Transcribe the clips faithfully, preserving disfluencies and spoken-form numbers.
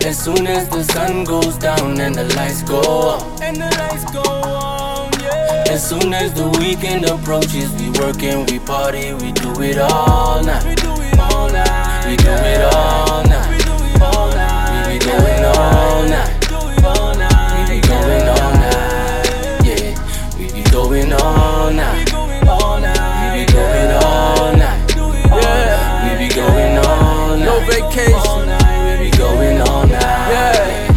As soon as the sun goes down and the lights go on, and the lights go on, yeah. as soon as the weekend approaches, we work and we party, we do it all night. We do it all night. We do it all night. We do it all night. We be going all night. Do it all night. We be going all night. Yeah, we be going all night. We going all night. We be going all night. Do it all night. We be going all night. No vacation. We be going all night. Yeah.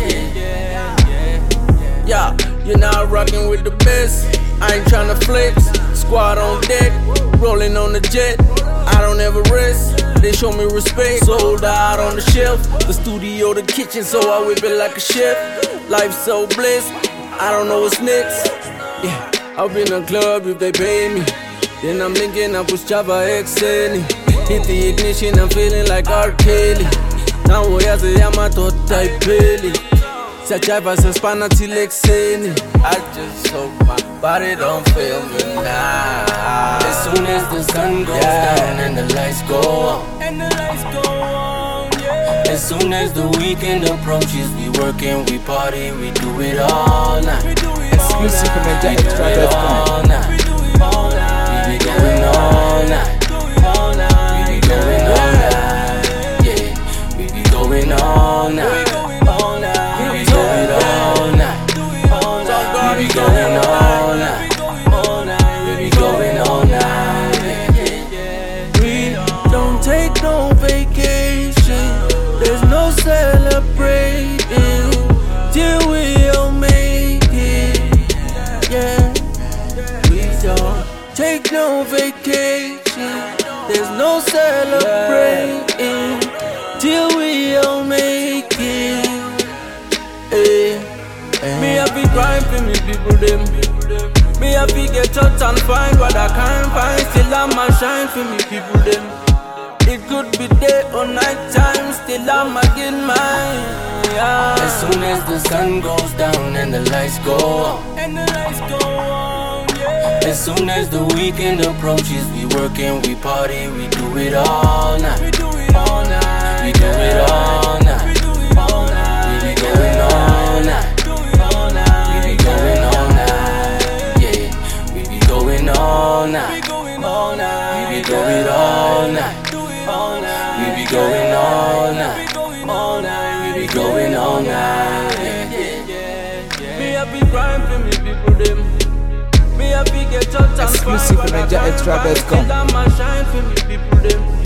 Yeah, you're now rocking with the best. I ain't tryna flex. Squad on deck, rolling on the jet. I don't ever rest. They show me respect. Sold out on the shelf. The studio, the kitchen, so I whip it like a chef. Life so blessed. I don't know what's next. Yeah, I'll be in a club if they pay me. Then I'm linking up with Java X N. Hit the ignition, I'm feeling like R. Kelly. Now voy se llama Tota y Peli. Se achava se spana till exeni. I just hope my body don't fail me now. As soon as the sun goes Yeah. down and the lights go on, And the lights go on, yeah. as soon as the weekend approaches, we work and we party, we do it all night. We do it all Exclusive from night. Niger Extra We do it dot com. all We night. do it all night. We be going all night. Do it all night. We be going all night. Yeah, we be going all We night. going all night. We be going all night. Do it all night. We be going all night. We going all night. We be going all night. We don't take no vacation. There's no celebrating till we all make it. Yeah, we don't take no vacation. There's no celebrating till we all make it. Hey, me happy grind for me people them. Me happy get out and find what I can't find. Still I'ma shine for me people them. It could be day or night time. Still I'ma get mine. Yeah. As soon as the sun goes down and the lights go on, And the lights go on, yeah. as soon as the weekend approaches, we work and we party, we do it all We night. do it all night. We do it all We night. do it all night. We be going all night. Do it all night. We be going all night. Yeah, we be going all We night. going all night. We be going all night. Do it all night. We be going all We night. going all night. We be going all night. Me happy grind for me people them. Me happy get out and Exclusive find from what I Niger can't Extra find. dot com. Still I'ma shine for me people them.